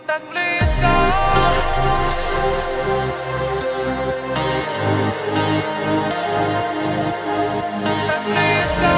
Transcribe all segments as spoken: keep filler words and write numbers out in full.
так близко. Так близко.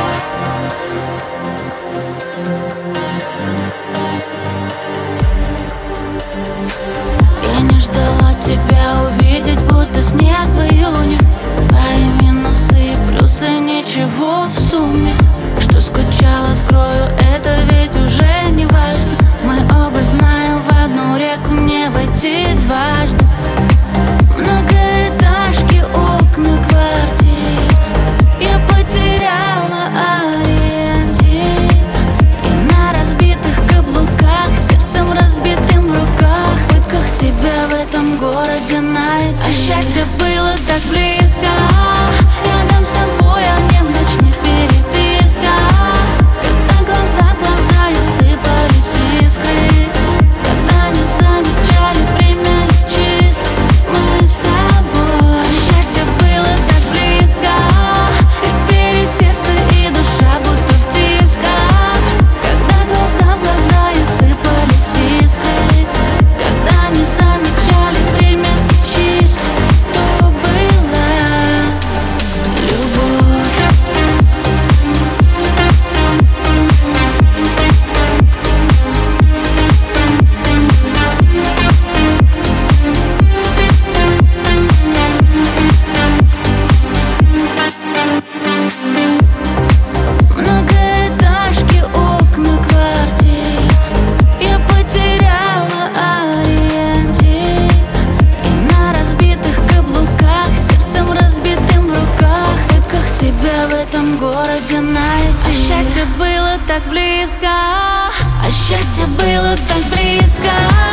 Я не ждала тебя увидеть, будто снег в июне. Твои минусы и плюсы, ничего в сумме. Что скучала, скрою, это ведь уже не важно. Мы оба знаем, в одну реку не войти дважды. Многоэтажки, окна квартир, я потеряла ориентир. И на разбитых каблуках, сердцем разбитым в руках, в пытках себя в этом городе найти. А счастье было так близко, рядом с тобой, а не в ночных переписках. Когда глаза в глаза и сыпались искры, когда не замечали время числа, мы с тобой. А счастье было так близко, теперь и сердце, и душа будто в тисках. Когда глаза в глаза и сыпались искры, когда не замечали время числа, то была любовь. Многоэтажки, окна квартир, я потеряла ориентир. И на разбитых каблуках, сердцем разбитым в руках, в пытках себя в этом городе найти. А счастье было так близко, а счастье было так близко.